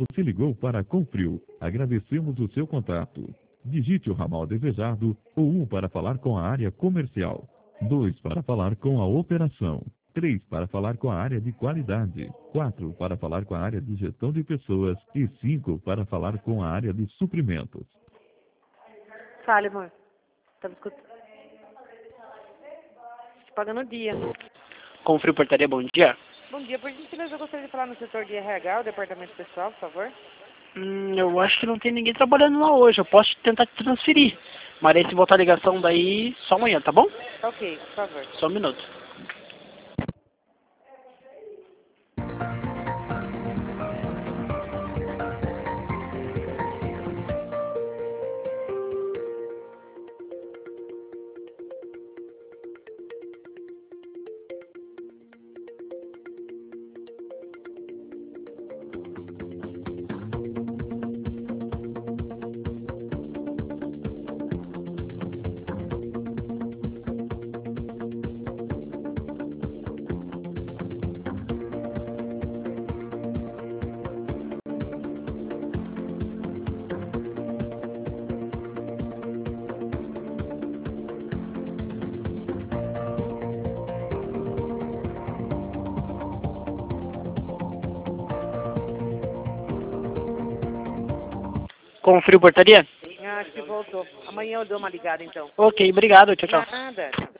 Você ligou para a Confrio. Agradecemos o seu contato. Digite o ramal desejado ou 1 para falar com a área comercial. 2 para falar com a operação. 3 para falar com a área de qualidade. 4 para falar com a área de gestão de pessoas. E 5 para falar com a área de suprimentos. Fale, amor. Estamos escutando. Te pagando o dia. Confrio Portaria, bom dia. Bom dia, por gentileza, eu gostaria de falar no setor de RH, o departamento pessoal, por favor. Eu acho que não tem ninguém trabalhando lá hoje. Eu posso tentar te transferir. Mas aí se voltar a ligação daí, só amanhã, tá bom? Ok, por favor. Só um minuto. Confrio Portaria? Acho que voltou. Amanhã eu dou uma ligada, então. Ok, obrigado. Tchau, tchau. Nada.